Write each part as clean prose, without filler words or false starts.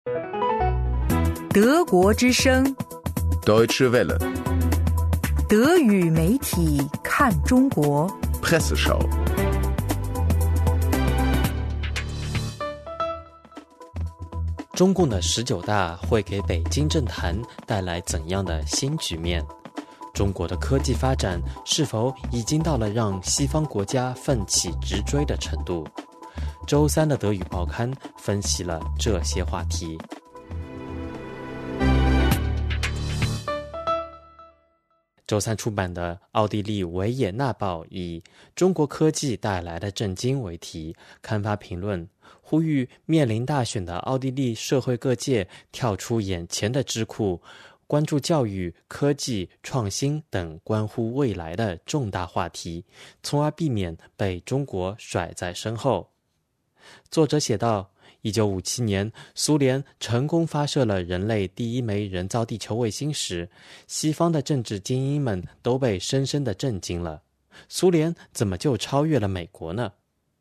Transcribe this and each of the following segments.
德国之声 Deutsche Welle 德语媒体看中国 Presseschau。 中共的19大会给北京政坛带来怎样的新局面？中国的科技发展是否已经到了让西方国家奋起直追的程度？周三的德语报刊分析了这些话题。周三出版的奥地利维也纳报以中国科技带来的震惊为题，刊发评论，呼吁面临大选的奥地利社会各界跳出眼前的智库，关注教育、科技、创新等关乎未来的重大话题，从而避免被中国甩在身后。作者写道，1957年，苏联成功发射了人类第一枚人造地球卫星时，西方的政治精英们都被深深地震惊了。苏联怎么就超越了美国呢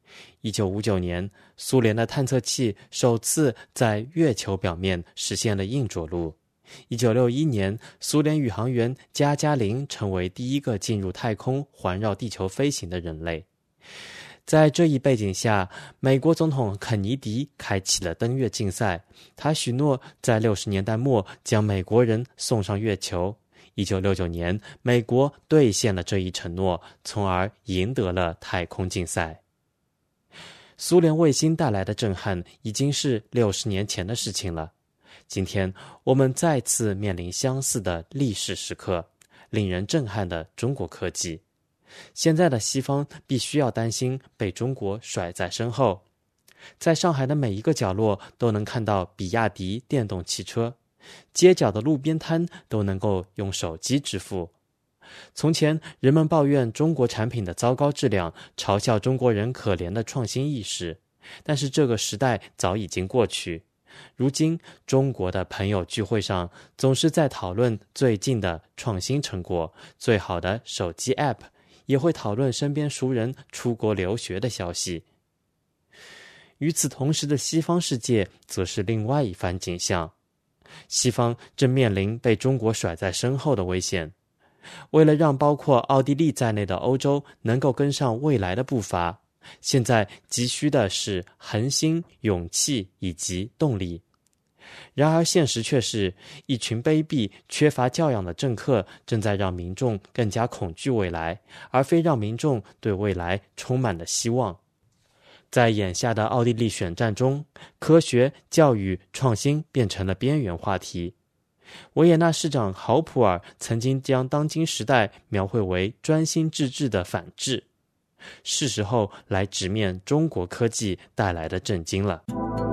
？1959年，苏联的探测器首次在月球表面实现了硬着陆。1961年，苏联宇航员加加林成为第一个进入太空环绕地球飞行的人类。在这一背景下，美国总统肯尼迪开启了登月竞赛，他许诺在60年代末将美国人送上月球。1969年，美国兑现了这一承诺，从而赢得了太空竞赛。苏联卫星带来的震撼已经是60年前的事情了。今天我们再次面临相似的历史时刻，令人震撼的中国科技。现在的西方必须要担心被中国甩在身后。在上海的每一个角落都能看到比亚迪电动汽车，街角的路边摊都能够用手机支付。从前人们抱怨中国产品的糟糕质量，嘲笑中国人可怜的创新意识，但是这个时代早已经过去。如今中国的朋友聚会上总是在讨论最近的创新成果，最好的手机 App，也会讨论身边熟人出国留学的消息。与此同时的西方世界则是另外一番景象，西方正面临被中国甩在身后的危险。为了让包括奥地利在内的欧洲能够跟上未来的步伐，现在急需的是恒心、勇气以及动力。然而现实却是，一群卑鄙、缺乏教养的政客正在让民众更加恐惧未来，而非让民众对未来充满了希望。在眼下的奥地利选战中，科学、教育、创新变成了边缘话题。维也纳市长豪普尔曾经将当今时代描绘为专心致志的反智。是时候来直面中国科技带来的震惊了。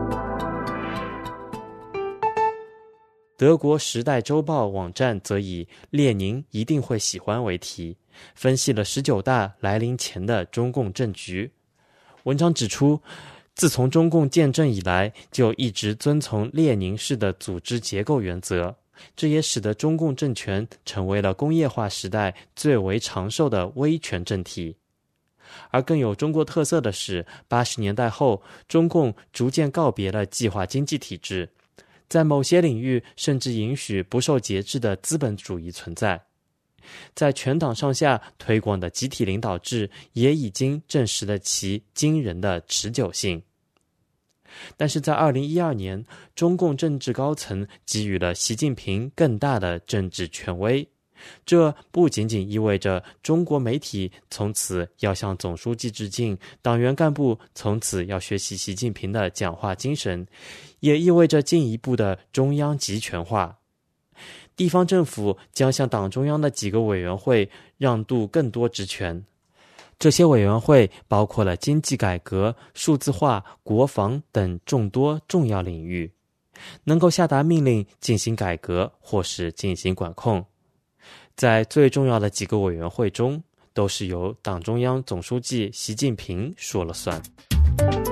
德国《时代周报》网站则以“列宁一定会喜欢”为题，分析了19大来临前的中共政局。文章指出，自从中共建政以来，就一直遵从列宁式的组织结构原则，这也使得中共政权成为了工业化时代最为长寿的威权政体。而更有中国特色的是，80年代后，中共逐渐告别了计划经济体制，在某些领域甚至允许不受节制的资本主义存在。在全党上下推广的集体领导制也已经证实了其惊人的持久性。但是在2012年，中共政治高层给予了习近平更大的政治权威。这不仅仅意味着中国媒体从此要向总书记致敬，党员干部从此要学习习近平的讲话精神，也意味着进一步的中央集权化。地方政府将向党中央的几个委员会让渡更多职权，这些委员会包括了经济改革、数字化、国防等众多重要领域，能够下达命令进行改革或是进行管控。在最重要的几个委员会中，都是由党中央总书记习近平说了算。